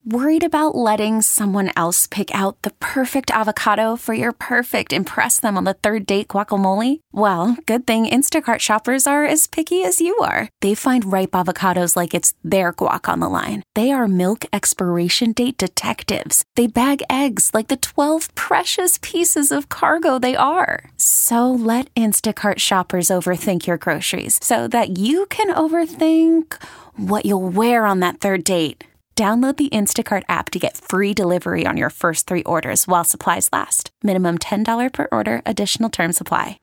Worried about letting someone else pick out the perfect avocado for your perfect impress them on the third date guacamole? Well, good thing Instacart shoppers are as picky as you are. They find ripe avocados like it's their guac on the line. They are milk expiration date detectives. They bag eggs like the 12 precious pieces of cargo they are. So let Instacart shoppers overthink your groceries so that you can overthink what you'll wear on that third date. Download the Instacart app to get free delivery on your first 3 orders while supplies last. Minimum $10 per order. Additional terms apply.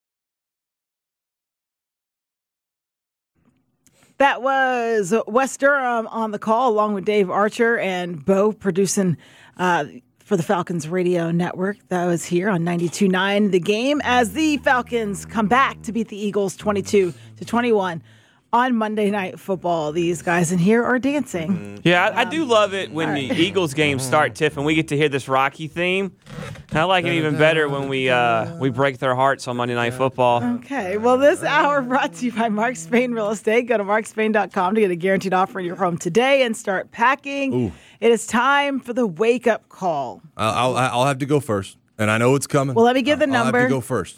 That was Wes Durham on the call, along with Dave Archer and Bo producing for the Falcons radio network. That was here on 92.9 The Game as the Falcons come back to beat the Eagles 22-21. On Monday Night Football, these guys in here are dancing. Yeah, I do love it when the Eagles games start, Tiff, and we get to hear this Rocky theme. I like it even better when we break their hearts on Monday Night Football. Okay, well, this hour brought to you by Mark Spain Real Estate. Go to markspain.com to get a guaranteed offer in your home today and start packing. Ooh. It is time for the wake-up call. I'll have to go first, and I know it's coming. Well, let me give the number. I'll have to go first.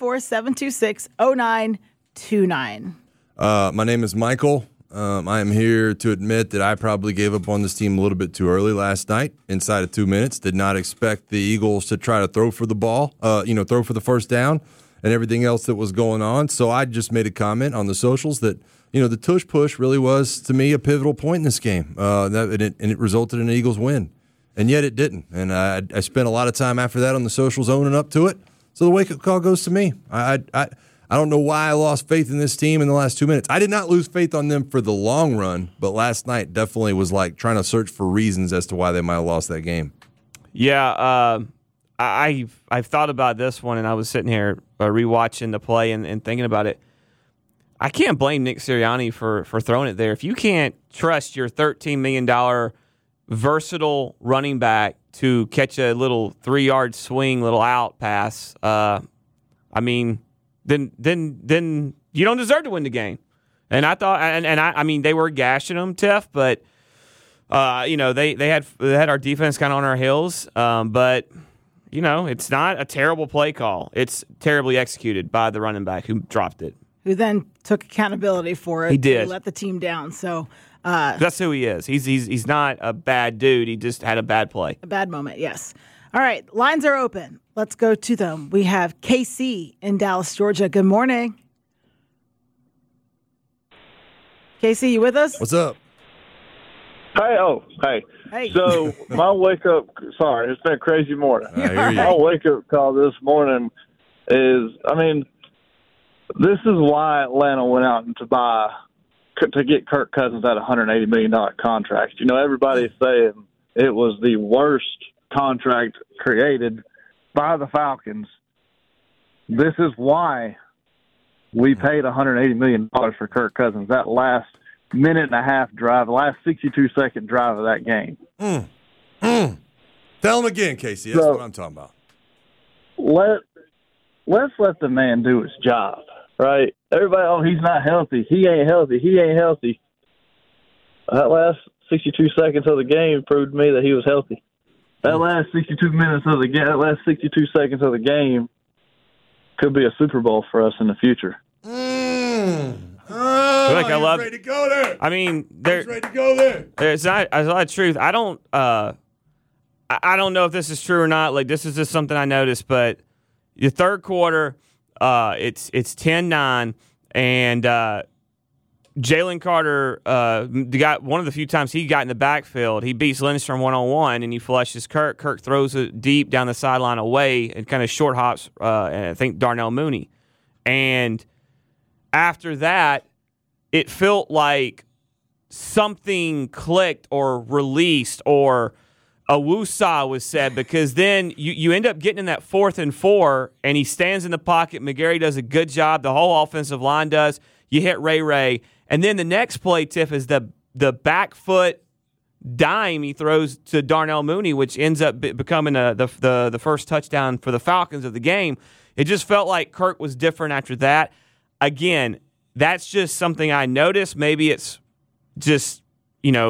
404-726-0929. My name is Michael. I am here to admit that I probably gave up on this team a little bit too early last night. Inside of 2 minutes, did not expect the Eagles to try to throw for the ball, throw for the first down and everything else that was going on. So I just made a comment on the socials that, the tush push really was, to me, a pivotal point in this game. And it resulted in an Eagles win. And yet it didn't. And I spent a lot of time after that on the socials owning up to it. So the wake-up call goes to me. I don't know why I lost faith in this team in the last 2 minutes. I did not lose faith on them for the long run, but last night definitely was like trying to search for reasons as to why they might have lost that game. Yeah, I've thought about this one, and I was sitting here rewatching the play and thinking about it. I can't blame Nick Sirianni for throwing it there. If you can't trust your $13 million versatile running back to catch a little 3-yard swing, little out pass, then you don't deserve to win the game. And I thought, I mean, they were gashing them, Tiff, but they had our defense kind of on our heels. But it's not a terrible play call. It's terribly executed by the running back who dropped it, who then took accountability for it. He did. To let the team down. So that's who he is. He's not a bad dude. He just had a bad play, a bad moment. Yes. All right, lines are open. Let's go to them. We have KC in Dallas, Georgia. Good morning. KC, you with us? What's up? Hey. Hey. So my wake-up, sorry, it's been a crazy morning. I hear you. My wake-up call this morning is, this is why Atlanta went out to get Kirk Cousins at a $180 million contract. Everybody's saying it was the worst contract created by the Falcons. This is why we paid $180 million for Kirk Cousins. That last minute and a half drive, the last 62-second drive of that game. Tell him again, Casey. That's what I'm talking about. Let's let the man do his job, right? Everybody, he's not healthy. He ain't healthy. That last 62 seconds of the game proved to me that he was healthy. That last 62 minutes of the game, that last 62 seconds of the game could be a Super Bowl for us in the future. I love ready to go there. I mean, ready to go there. There's a lot of truth. I don't know if this is true or not. Like, this is just something I noticed, but the third quarter, it's 10-9, and Jalen Carter, one of the few times he got in the backfield, he beats Lindstrom one-on-one, and he flushes Kirk. Kirk throws it deep down the sideline away and kind of short hops, I think, Darnell Mooney. And after that, it felt like something clicked or released or a woosah was said, because then you end up getting in that 4th and 4, and he stands in the pocket. McGarry does a good job. The whole offensive line does. You hit Ray. And then the next play, Tiff, is the back foot dime he throws to Darnell Mooney, which ends up becoming the first touchdown for the Falcons of the game. It just felt like Kirk was different after that. Again, that's just something I noticed. Maybe it's just,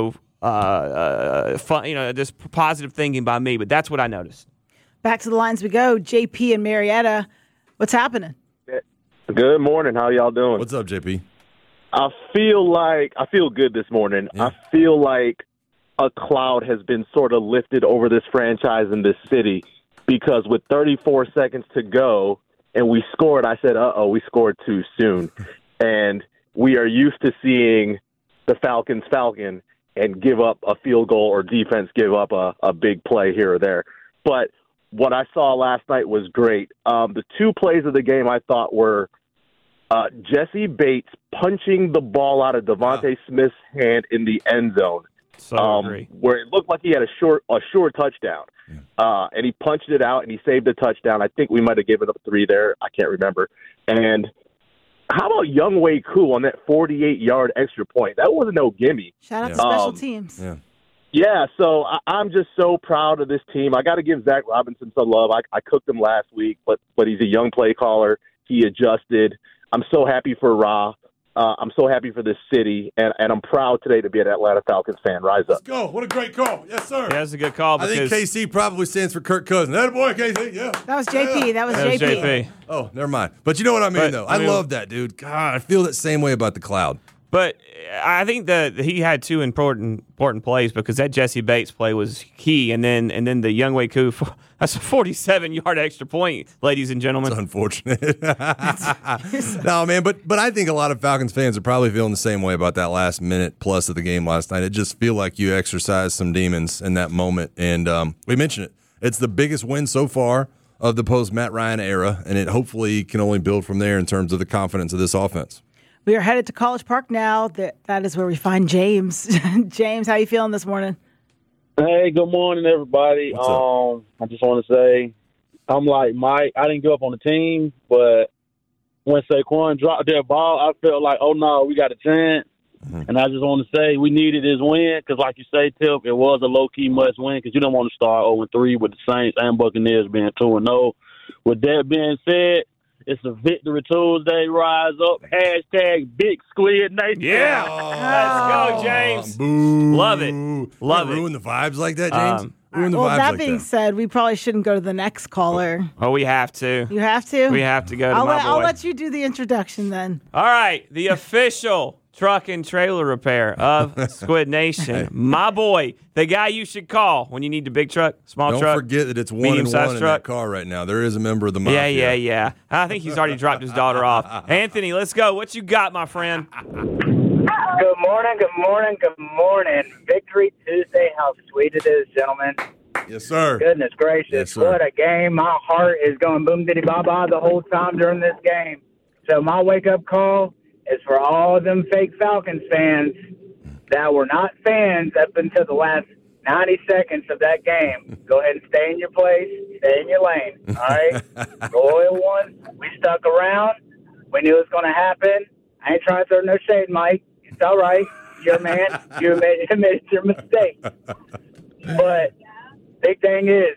fun, just positive thinking by me. But that's what I noticed. Back to the lines we go. JP and Marietta, what's happening? Good morning. How y'all doing? What's up, JP? I feel good this morning. Yeah. I feel like a cloud has been sort of lifted over this franchise in this city because with 34 seconds to go and we scored, I said, we scored too soon. And we are used to seeing the Falcons falcon and give up a field goal or defense give up a big play here or there. But what I saw last night was great. The two plays of the game I thought were Jesse Bates punching the ball out of Devontae Smith's hand in the end zone, Agree. where it looked like he had a short touchdown, and he punched it out and he saved a touchdown. I think we might have given up 3 there. I can't remember. And how about Younghoe Koo on that 48-yard extra point? That wasn't no gimme. Shout out to special teams. Yeah. Yeah, so I'm just so proud of this team. I got to give Zach Robinson some love. I cooked him last week, but he's a young play caller. He adjusted. I'm so happy for Ra. I'm so happy for this city, and I'm proud today to be an Atlanta Falcons fan. Rise up. Let's go. What a great call. Yes, sir. Yeah, that's a good call. I think KC probably stands for Kirk Cousins. That boy, KC. Yeah. That was JP. That was JP. Oh, never mind. But you know what I mean, though. I love that, dude. God, I feel that same way about the cloud. But I think that he had 2 important plays because that Jesse Bates play was key, and then the Younghoe Koo, that's a 47-yard extra point, ladies and gentlemen. It's unfortunate. No, man, but I think a lot of Falcons fans are probably feeling the same way about that last minute plus of the game last night. It just feel like you exercised some demons in that moment, and we mentioned it. It's the biggest win so far of the post-Matt Ryan era, and it hopefully can only build from there in terms of the confidence of this offense. We are headed to College Park now. That is where we find James. James, how you feeling this morning? Hey, good morning, everybody. I just want to say, I'm like Mike. I didn't give up on the team, but when Saquon dropped that ball, I felt like, oh no, we got a chance. Mm-hmm. And I just want to say we needed this win because, like you say, Tip, it was a low-key must-win because you don't want to start 0-3 with the Saints and Buccaneers being 2-0. With that being said, it's a Victory Tuesday. Rise up. Hashtag Big Squid Nation. Yeah. Let's go, James. Boo. Love it. Love it. Ruin the vibes like that, James? Ruin the vibes that like being said, we probably shouldn't go to the next caller. Oh, we have to. You have to? We have to go to my boy. I'll let you do the introduction then. All right. The official truck and trailer repair of Squid Nation. My boy, the guy you should call when you need the big truck, small Don't truck. Don't forget that it's 1-1 medium-sized in truck. that car right now. There is a member of the mafia. Yeah. I think he's already dropped his daughter off. Anthony, let's go. What you got, my friend? Good morning. Victory Tuesday. How sweet it is, gentlemen. Yes, sir. Goodness gracious. Yes, sir. What a game. My heart is going boom diddy ba-ba the whole time during this game. So my wake-up call is for all them fake Falcons fans that were not fans up until the last 90 seconds of that game. Go ahead and stay in your place, stay in your lane, all right? Royal ones, we stuck around. We knew it was going to happen. I ain't trying to throw no shade, Mike. It's all right. You're a man. You made your mistake. But big thing is,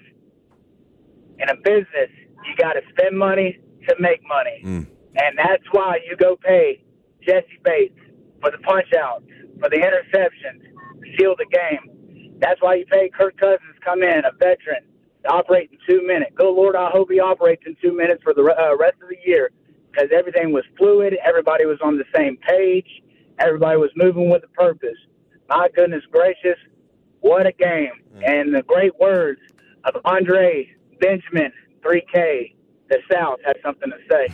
in a business, you got to spend money to make money. And that's why you go pay Jesse Bates for the punch-outs, for the interceptions, to seal the game. That's why you pay Kirk Cousins come in, a veteran, to operate in 2 minutes. Good Lord, I hope he operates in 2 minutes for the rest of the year because everything was fluid. Everybody was on the same page. Everybody was moving with a purpose. My goodness gracious, what a game. And the great words of Andre Benjamin, 3K, the South has something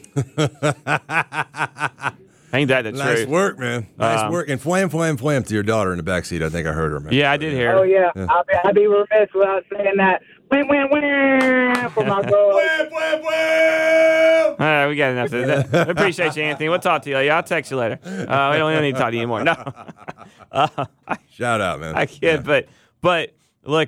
to say. Ain't that the Nice truth? work, man. Nice work. And flam to your daughter in the backseat. I think I heard her, man. Yeah, I did hear. Oh, yeah. I'd be remiss without saying that. Win for my girl. All right, we got enough of that. Appreciate you, Anthony. We'll talk to you later. I'll text you later. We don't need to talk to you anymore. No. Shout out, man. I kid, but look,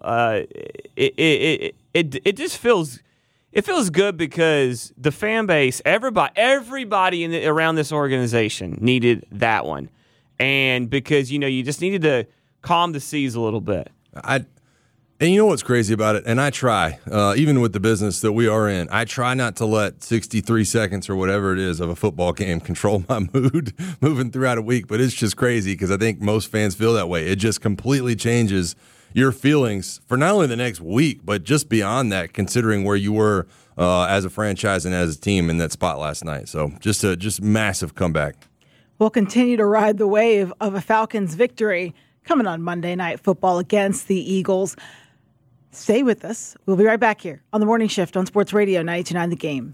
it just feels. It feels good because the fan base, everybody around this organization needed that one, and because you just needed to calm the seas a little bit. And you know what's crazy about it? And I try, even with the business that we are in, I try not to let 63 seconds or whatever it is of a football game control my mood moving throughout a week. But it's just crazy because I think most fans feel that way. It just completely changes your feelings for not only the next week, but just beyond that, considering where you were as a franchise and as a team in that spot last night. So just massive comeback. We'll continue to ride the wave of a Falcons victory coming on Monday Night Football against the Eagles. Stay with us. We'll be right back here on the Morning Shift on Sports Radio 92.9 The Game.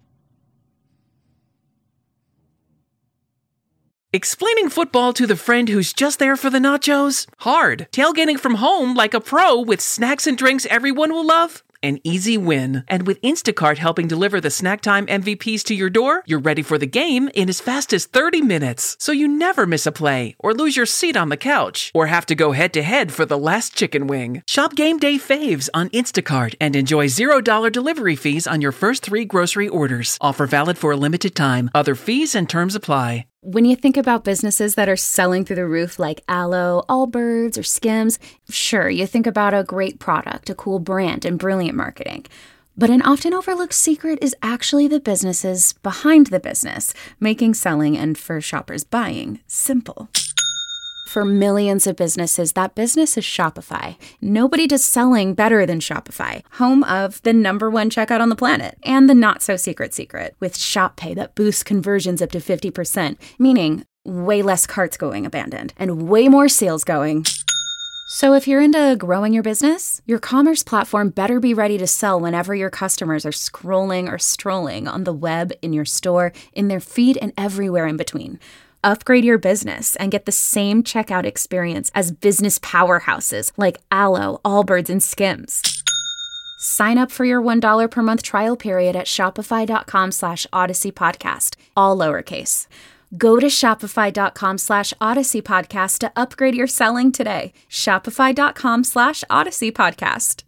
Explaining football to the friend who's just there for the nachos? Hard. Tailgating from home like a pro with snacks and drinks everyone will love? An easy win. And with Instacart helping deliver the snack time MVPs to your door, you're ready for the game in as fast as 30 minutes. So you never miss a play, or lose your seat on the couch, or have to go head-to-head for the last chicken wing. Shop Game Day Faves on Instacart and enjoy $0 delivery fees on your first 3 grocery orders. Offer valid for a limited time. Other fees and terms apply. When you think about businesses that are selling through the roof like Aloe, Allbirds, or Skims, sure, you think about a great product, a cool brand, and brilliant marketing. But an often overlooked secret is actually the businesses behind the business, making selling and, for shoppers, buying simple. For millions of businesses, that business is Shopify. Nobody does selling better than Shopify, home of the #1 checkout on the planet, and the not-so-secret secret, with Shop Pay that boosts conversions up to 50%, meaning way less carts going abandoned, and way more sales going. So if you're into growing your business, your commerce platform better be ready to sell whenever your customers are scrolling or strolling on the web, in your store, in their feed, and everywhere in between. Upgrade your business and get the same checkout experience as business powerhouses like Aloe, Allbirds, and Skims. Sign up for your $1 per month trial period at shopify.com/Odyssey Podcast, all lowercase. Go to shopify.com/Odyssey Podcast to upgrade your selling today. Shopify.com/Odyssey Podcast.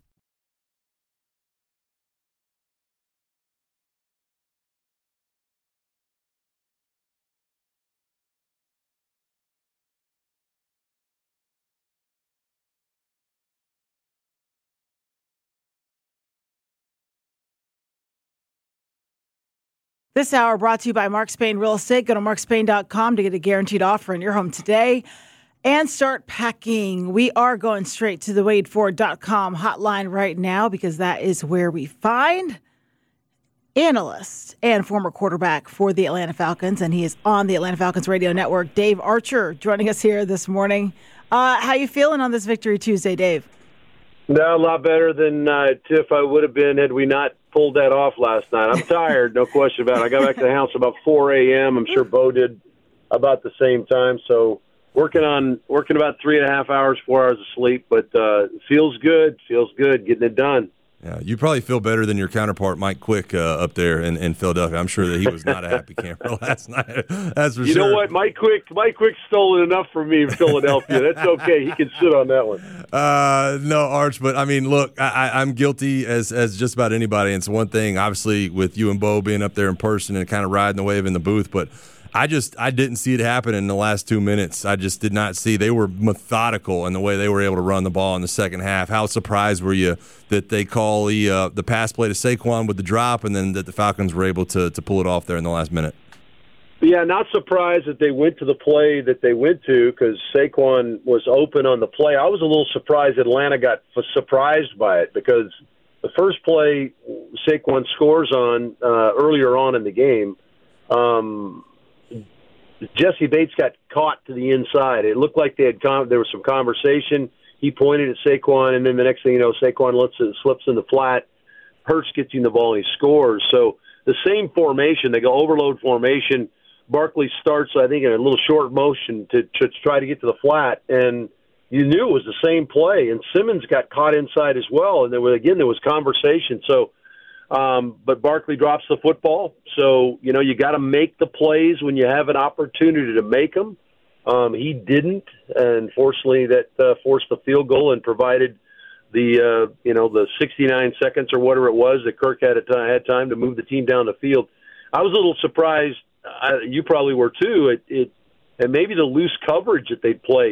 This hour brought to you by Mark Spain Real Estate. Go to markspain.com to get a guaranteed offer in your home today and start packing. We are going straight to the WadeFord.com hotline right now because that is where we find analyst and former quarterback for the Atlanta Falcons, and he is on the Atlanta Falcons Radio Network, Dave Archer, joining us here this morning. How you feeling on this Victory Tuesday, Dave? No, a lot better than Tiff I would have been had we not pulled that off last night. I'm tired, no question about it. I got back to the house about 4 a.m. I'm sure Bo did about the same time. So working about 3.5 hours, 4 hours of sleep, but feels good getting it done. Yeah, you probably feel better than your counterpart, Mike Quick, up there in Philadelphia. I'm sure that he was not a happy camper last night. That's for sure. You know what? Mike Quick stole enough from me in Philadelphia. That's okay. He can sit on that one. No, Arch, but I mean, look, I'm guilty as just about anybody. And it's one thing, obviously, with you and Bo being up there in person and kind of riding the wave in the booth, but I didn't see it happen in the last 2 minutes. I just did not see. They were methodical in the way they were able to run the ball in the second half. How surprised were you that they call the pass play to Saquon with the drop, and then that the Falcons were able to pull it off there in the last minute? Yeah, not surprised that they went to the play that they went to because Saquon was open on the play. I was a little surprised Atlanta got surprised by it because the first play Saquon scores on earlier on in the game, Jesse Bates got caught to the inside. It looked like there was some conversation. He pointed at Saquon, and then the next thing you know, Saquon slips in the flat. Hurts gets him the ball, and he scores. So the same formation, they go overload formation. Barkley starts, I think, in a little short motion to try to get to the flat, and you knew it was the same play. And Simmons got caught inside as well, and there was conversation. So. But Barkley drops the football. So, you got to make the plays when you have an opportunity to make them. He didn't, and fortunately that forced the field goal and provided the 69 seconds or whatever it was that Kirk had time to move the team down the field. I was a little surprised. You probably were too. And maybe the loose coverage that they played.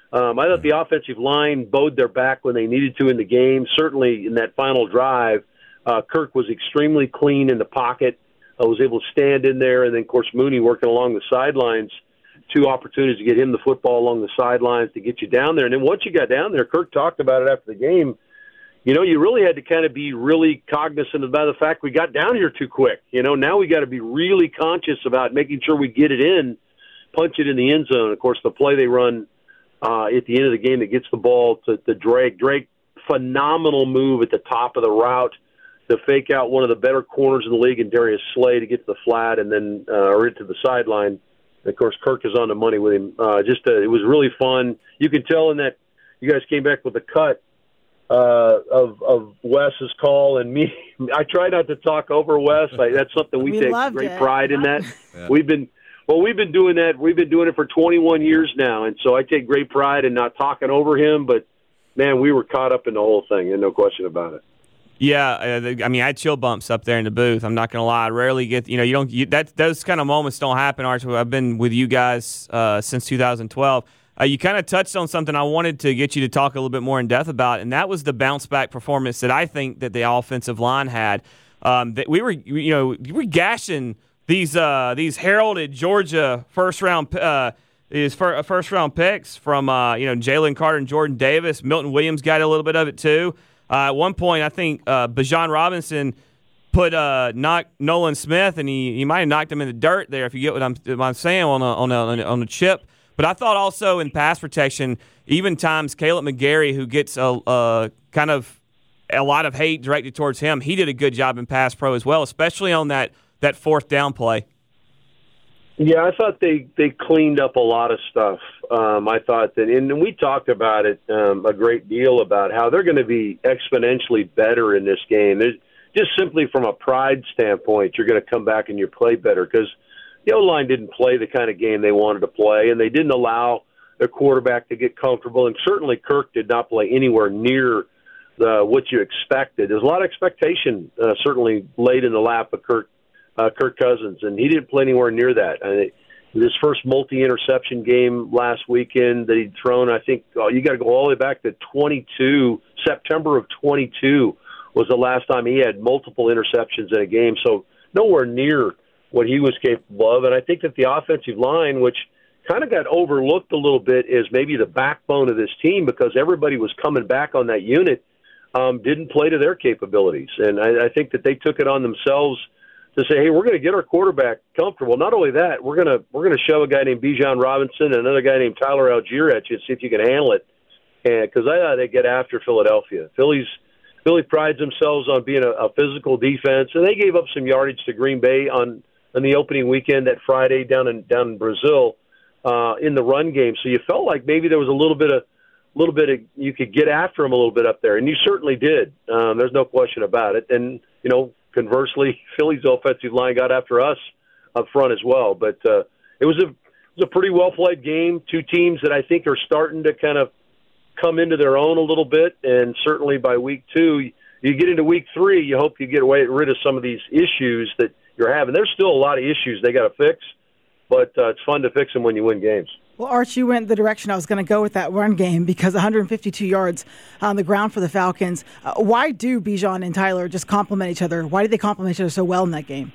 I thought the offensive line bowed their back when they needed to in the game. Certainly in that final drive, Kirk was extremely clean in the pocket, was able to stand in there, and then, of course, Mooney working along the sidelines, 2 opportunities to get him the football along the sidelines to get you down there. And then once you got down there, Kirk talked about it after the game, you really had to kind of be really cognizant about the fact we got down here too quick. Now we got to be really conscious about making sure we get it in, punch it in the end zone. Of course, the play they run at the end of the game that gets the ball to Drake. Drake, phenomenal move at the top of the route to fake out one of the better corners in the league in Darius Slay to get to the flat and then or into the sideline. And of course, Kirk is on the money with him. It was really fun. You can tell in that you guys came back with a cut of Wes's call and me. I try not to talk over Wes. That's something we take great pride in. That Yeah. we've been doing that. We've been doing it for 21 years now, and so I take great pride in not talking over him. But man, we were caught up in the whole thing, and no question about it. Yeah, I had chill bumps up there in the booth. I'm not going to lie. I rarely get, those kind of moments don't happen, Arch. I've been with you guys since 2012. You kind of touched on something I wanted to get you to talk a little bit more in depth about, and that was the bounce back performance that I think that the offensive line had. That we were gashing these heralded Georgia first round picks from Jalen Carter and Jordan Davis. Milton Williams got a little bit of it too. At one point, I think Bijan Robinson knocked Nolan Smith, and he might have knocked him in the dirt there. If you get what I'm saying on a chip. But I thought also in pass protection, even times Caleb McGarry, who gets a kind of a lot of hate directed towards him, he did a good job in pass pro as well, especially on that fourth down play. Yeah, I thought they cleaned up a lot of stuff. I thought that, and we talked about it a great deal about how they're going to be exponentially better in this game. There's, just simply from a pride standpoint, you're going to come back and you play better because the O-line didn't play the kind of game they wanted to play, and they didn't allow their quarterback to get comfortable. And certainly Kirk did not play anywhere near what you expected. There's a lot of expectation certainly laid in the lap of Kirk Cousins, and he didn't play anywhere near that. This first multi-interception game last weekend that he'd thrown, I think you got to go all the way back to September of 22 was the last time he had multiple interceptions in a game. So nowhere near what he was capable of. And I think that the offensive line, which kind of got overlooked a little bit, is maybe the backbone of this team because everybody was coming back on that unit, didn't play to their capabilities. And I think that they took it on themselves to say, hey, we're going to get our quarterback comfortable. Not only that, we're going to show a guy named Bijan Robinson and another guy named Tyler Algier at you and see if you can handle it. Because I thought they'd get after Philadelphia. Philly prides themselves on being a physical defense, and they gave up some yardage to Green Bay on the opening weekend that Friday down in Brazil in the run game. So you felt like maybe there was a little bit of you could get after them a little bit up there, and you certainly did. There's no question about it. And conversely, Philly's offensive line got after us up front as well. But it was a pretty well played game. Two teams that I think are starting to kind of come into their own a little bit, and certainly by week 2, you get into week 3, you hope you get rid of some of these issues that you're having. There's still a lot of issues they got to fix, but it's fun to fix them when you win games. Well, Arch, you went the direction I was going to go with that run game because 152 yards on the ground for the Falcons. Why do Bijan and Tyler just complement each other? Why did they complement each other so well in that game?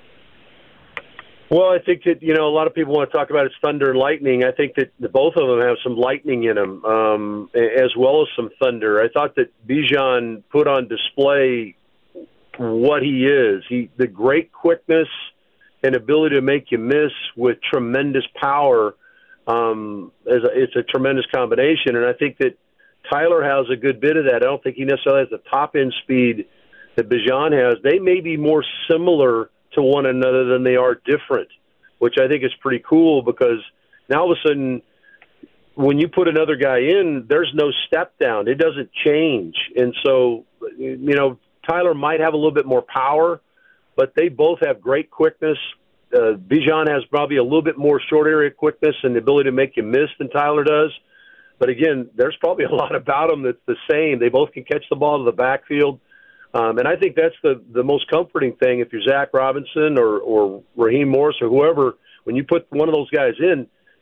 Well, I think that, a lot of people want to talk about it's thunder and lightning. I think that both of them have some lightning in them, as well as some thunder. I thought that Bijan put on display what he is. The great quickness and ability to make you miss with tremendous power. It's a tremendous combination, and I think that Tyler has a good bit of that. I don't think he necessarily has the top-end speed that Bijan has. They may be more similar to one another than they are different, which I think is pretty cool because now all of a sudden when you put another guy in, there's no step down. It doesn't change. And so, Tyler might have a little bit more power, but they both have great quickness. Bijan has probably a little bit more short area quickness and the ability to make you miss than Tyler does. But again, there's probably a lot about them that's the same. They both can catch the ball to the backfield. And I think that's the most comforting thing if you're Zach Robinson or Raheem Morris or whoever. When you put one of those guys in,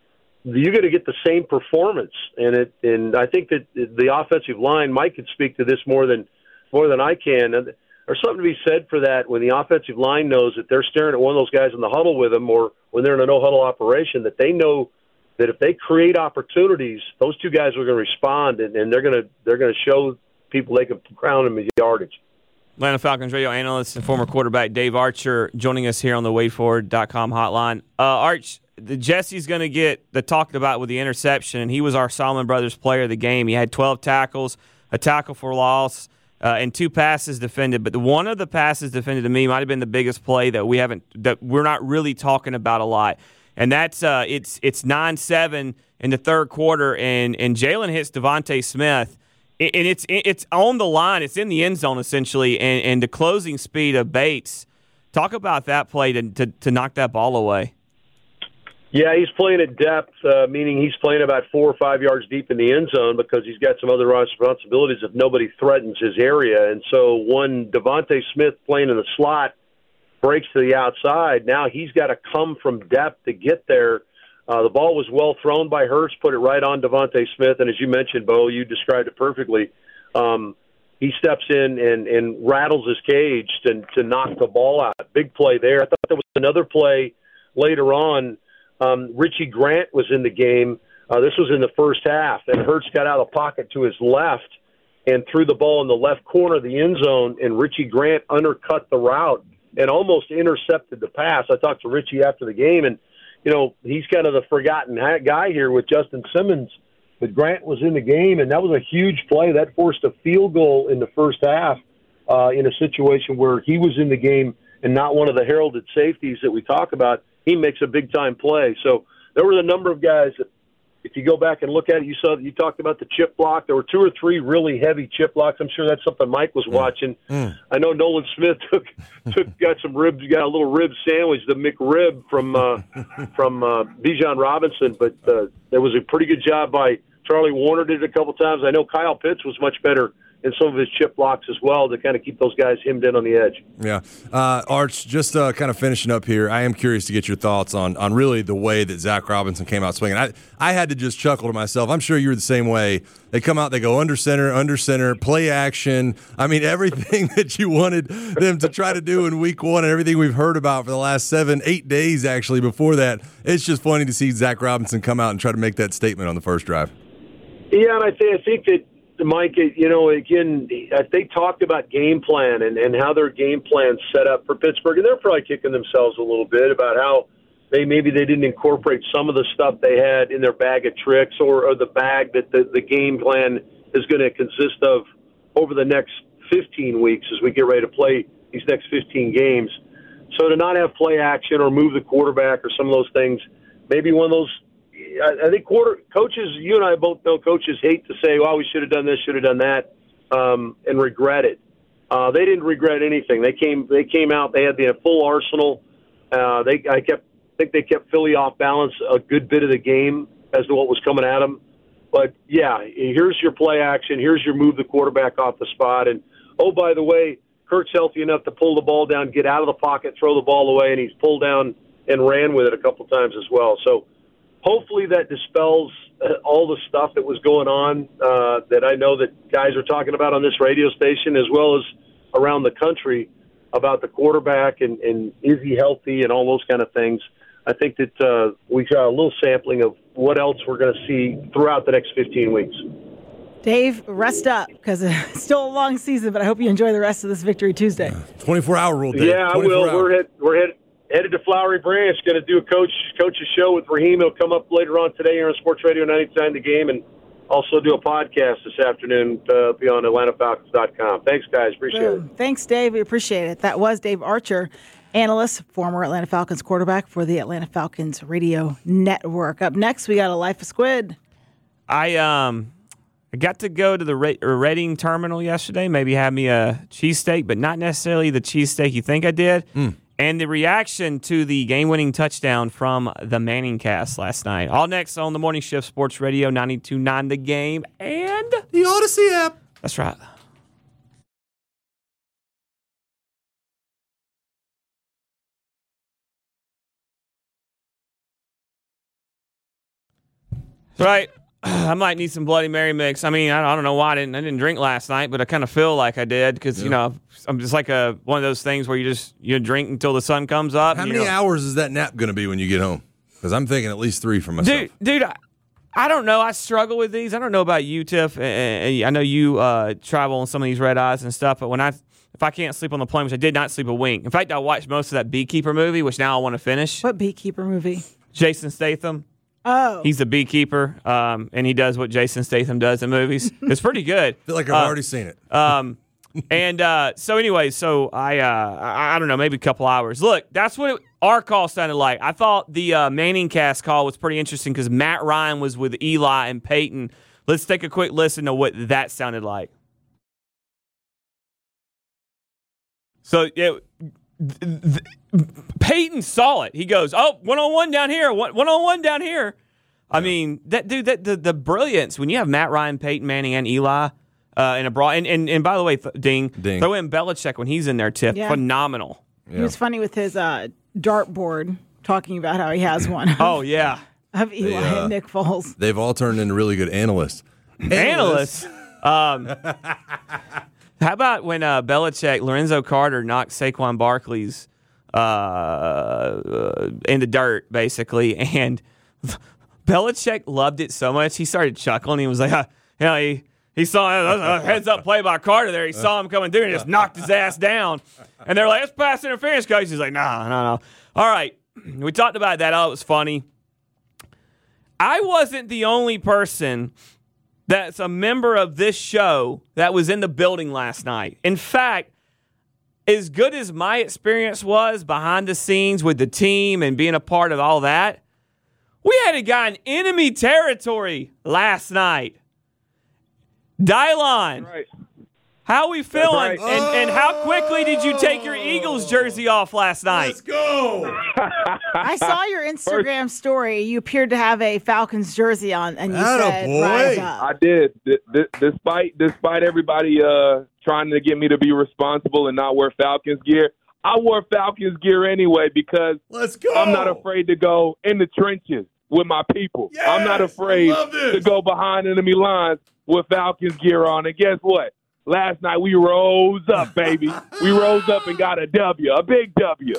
you're going to get the same performance. And I think that the offensive line, Mike could speak to this more than I can. And there's something to be said for that when the offensive line knows that they're staring at one of those guys in the huddle with them, or when they're in a no-huddle operation, that they know that if they create opportunities, those two guys are going to respond, and they're going to show people they can crown them as yardage. Atlanta Falcons radio analyst and former quarterback Dave Archer joining us here on the WadeFord.com hotline. Arch, Jesse's going to get the talked about with the interception, and he was our Solomon Brothers player of the game. He had 12 tackles, a tackle for loss, and 2 passes defended. But one of the passes defended to me might have been the biggest play that we're not really talking about a lot, and that's it's 9-7 in the third quarter, and Jalen hits Devontae Smith. And it's on the line. It's in the end zone, essentially, and the closing speed of Bates. Talk about that play to knock that ball away. Yeah, he's playing at depth, meaning he's playing about 4 or 5 yards deep in the end zone because he's got some other responsibilities if nobody threatens his area. And so when Devontae Smith playing in the slot breaks to the outside, now he's got to come from depth to get there. The ball was well thrown by Hurts, put it right on Devontae Smith, and as you mentioned, Bo, you described it perfectly. He steps in and rattles his cage to knock the ball out. Big play there. I thought there was another play later on. Richie Grant was in the game. This was in the first half, and Hurts got out of the pocket to his left and threw the ball in the left corner of the end zone, and Richie Grant undercut the route and almost intercepted the pass. I talked to Richie after the game, and he's kind of the forgotten guy here with Justin Simmons. But Grant was in the game, and that was a huge play. That forced a field goal in the first half in a situation where he was in the game and not one of the heralded safeties that we talk about. He makes a big-time play. So there were a number of guys that, if you go back and look at it, you talked about the chip block. There were 2 or 3 really heavy chip blocks. I'm sure that's something Mike was watching. I know Nolan Smith got some ribs, got a little rib sandwich, the McRib from Bijan Robinson. But there was a pretty good job by Charlie Warner. Did it a couple times. I know Kyle Pitts was much better in some of his chip blocks as well to kind of keep those guys hemmed in on the edge. Yeah. Arch, just kind of finishing up here, I am curious to get your thoughts on really the way that Zach Robinson came out swinging. I had to just chuckle to myself. I'm sure you were the same way. They come out, they go under center, play action. I mean, everything that you wanted them to try to do in week 1 and everything we've heard about for the last 7-8 days actually before that. It's just funny to see Zach Robinson come out and try to make that statement on the first drive. Yeah, and I think that, Mike, again, they talked about game plan and how their game plan set up for Pittsburgh, and they're probably kicking themselves a little bit about how maybe they didn't incorporate some of the stuff they had in their bag of tricks or the bag that the game plan is going to consist of over the next 15 weeks as we get ready to play these next 15 games. So to not have play action or move the quarterback or some of those things, maybe one of those. I think coaches, you and I both know coaches hate to say, well, we should have done this, should have done that, and regret it. They didn't regret anything. They came out, they had the full arsenal. I think they kept Philly off balance a good bit of the game as to what was coming at them. But, yeah, here's your play action. Here's your move the quarterback off the spot. And, oh, by the way, Kirk's healthy enough to pull the ball down, get out of the pocket, throw the ball away, and he's pulled down and ran with it a couple times as well. So, hopefully that dispels all the stuff that was going on that I know that guys are talking about on this radio station as well as around the country about the quarterback and is he healthy and all those kind of things. I think that we got a little sampling of what else we're going to see throughout the next 15 weeks. Dave, rest up because it's still a long season, but I hope you enjoy the rest of this Victory Tuesday. 24-hour rule, Dave. Yeah, I will. We're headed to Flowery Branch, going to do a coach's show with Raheem. He'll come up later on today here on Sports Radio 99 The Game, and also do a podcast this afternoon. Be on AtlantaFalcons.com. Thanks, guys. Appreciate it. Thanks, Dave. We appreciate it. That was Dave Archer, analyst, former Atlanta Falcons quarterback for the Atlanta Falcons Radio Network. Up next, we got a Life of Squid. I got to go to the Reading terminal yesterday. Maybe have me a cheesesteak, but not necessarily the cheesesteak you think I did. And the reaction to the game-winning touchdown from the Manning cast last night. All next on the Morning Shift Sports Radio 92.9 The Game and the Odyssey app. That's right. Right. I might need some Bloody Mary mix. I mean, I don't know why I didn't drink last night, but I kind of feel like I did because, I'm just like one of those things where you drink until the sun comes up. How many hours is that nap going to be when you get home? Because I'm thinking at least 3 for myself. Dude, I don't know. I struggle with these. I don't know about you, Tiff. And I know you travel on some of these red eyes and stuff, but if I can't sleep on the plane, which I did not sleep a wink. In fact, I watched most of that Beekeeper movie, which now I want to finish. What Beekeeper movie? Jason Statham. Oh. He's a beekeeper, and he does what Jason Statham does in movies. It's pretty good. I feel like I've already seen it. So anyway, I don't know, maybe a couple hours. Look, that's what our call sounded like. I thought the Manning cast call was pretty interesting because Matt Ryan was with Eli and Peyton. Let's take a quick listen to what that sounded like. So Peyton saw it. He goes, "Oh, 1-on-1 down here. 1-on-1 down here." I mean, the brilliance when you have Matt Ryan, Peyton Manning, and Eli in a broad. And by the way, Ding, throw in Belichick when he's in there. Tiff, phenomenal. Yeah. He was funny with his dartboard, talking about how he has one. Oh yeah, of Eli and Nick Foles. They've all turned into really good analysts. Analysts. How about when Lorenzo Carter knocked Saquon Barkley's in the dirt, basically, and Belichick loved it so much he started chuckling. He was like, he saw a heads-up play by Carter there. He saw him coming through and just knocked his ass down. And they're like, "That's pass interference, coach." He's like, no. All right, we talked about that. Oh, it was funny. I wasn't the only person that's a member of this show that was in the building last night. In fact, as good as my experience was behind the scenes with the team and being a part of all that, we had a guy in enemy territory last night. Dylon, right. How we feeling? Right. And how quickly did you take your Eagles jersey off last night? Let's go. I saw your Instagram story. You appeared to have a Falcons jersey on, and you said, "Rise up." I did. Despite everybody trying to get me to be responsible and not wear Falcons gear, I wore Falcons gear anyway because Let's go. I'm not afraid to go in the trenches with my people. Yes, I'm not afraid to go behind enemy lines with Falcons gear on. And guess what? Last night we rose up, baby. We rose up and got a W, a big W.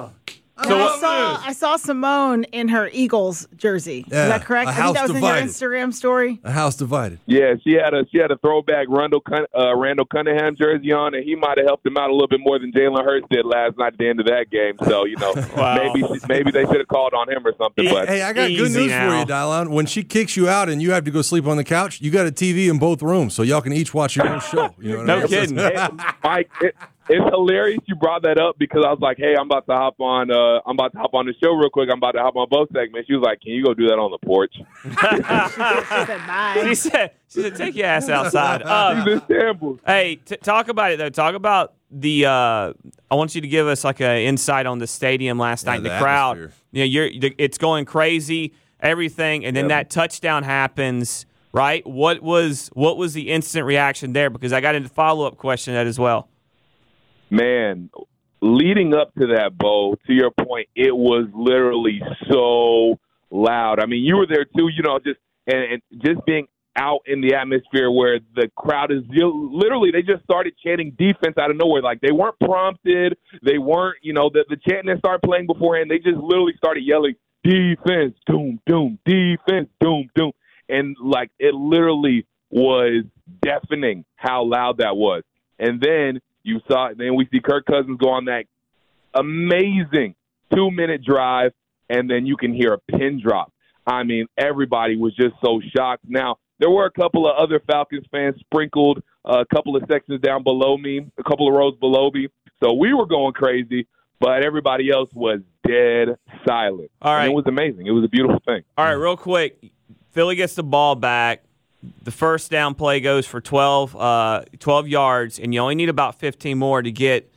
I saw Simone in her Eagles jersey. Yeah, is that correct? I think that was divided. in your Instagram story. A house divided. Yeah, she had a throwback Randall Cunningham jersey on, and he might have helped him out a little bit more than Jalen Hurts did last night at the end of that game. So Wow. maybe they should have called on him or something. But Hey, I got good news for you, Dylon. When she kicks you out and you have to go sleep on the couch, you got a TV in both rooms, so y'all can each watch your own show. You know what I mean? Kidding. Mike, it's hilarious you brought that up because I was like, hey, I'm about to hop on the show real quick. I'm about to hop on both segments. She was like, can you go do that on the porch? She said, "Bye." She said, take your ass outside. She's in shambles. Hey, talk about it, though. Talk about the I want you to give us like an insight on the stadium last night, the the crowd. atmosphere. It's going crazy, everything, and then that touchdown happens, right? What was the instant reaction there? Because I got a follow-up question to that as well. Man, leading up to that, Bo, to your point, it was literally so loud. I mean, you were there too, just being out in the atmosphere where the crowd is literally, they just started chanting defense out of nowhere. Like they weren't prompted. They weren't, the chanting that started playing beforehand. They just literally started yelling, defense, doom, doom, defense, doom, doom. And like, it literally was deafening how loud that was. And then we see Kirk Cousins go on that amazing 2-minute drive, and then you can hear a pin drop. I mean, everybody was just so shocked. Now, there were a couple of other Falcons fans sprinkled a couple of sections down below me, a couple of rows below me. So we were going crazy, but everybody else was dead silent. All right. And it was amazing. It was a beautiful thing. All right, real quick. Philly gets the ball back. The first down play goes for 12 yards, and you only need about 15 more to get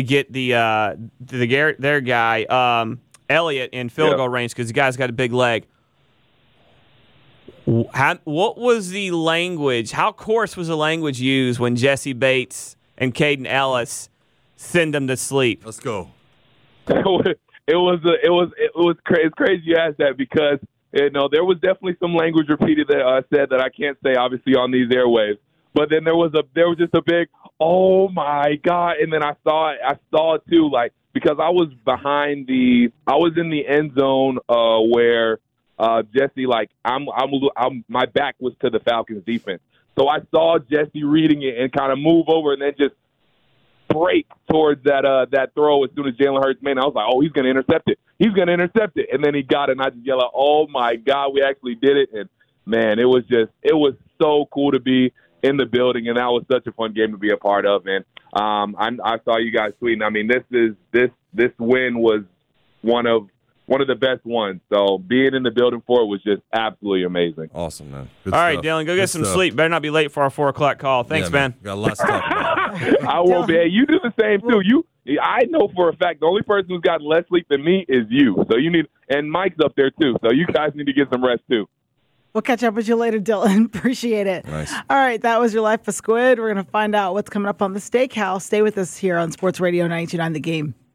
their guy Elliott in field goal range because the guy's got a big leg. What was the language? How coarse was the language used when Jesse Bates and Caden Ellis send them to sleep? Let's go. It's crazy you asked that because there was definitely some language repeated that said that I can't say, obviously, on these airwaves. But then there was just a big, oh my God! And then I saw it too, like because I was I was in the end zone where Jesse, like my back was to the Falcons defense, so I saw Jesse reading it and kind of move over and then just break towards that throw as soon as Jalen Hurts made it. I was like, oh, he's going to intercept it. He's going to intercept it. And then he got it, and I just yelled out, oh, my God, we actually did it. And, man, it was so cool to be in the building, and that was such a fun game to be a part of. And I saw you guys tweeting. I mean, this win was one of the best ones. So being in the building for it was just absolutely amazing. Awesome, man. All right, Dylan, go get some sleep. Better not be late for our 4 o'clock call. Thanks, man. Got a lot to talk about. I won't be. Hey, you do the same too. I know for a fact the only person who's gotten less sleep than me is you. So you need, and Mike's up there too. So you guys need to get some rest too. We'll catch up with you later, Dylan. Appreciate it. Nice. All right, that was Your Life of Squid. We're going to find out what's coming up on the Steakhouse. Stay with us here on Sports Radio 92.9 The Game.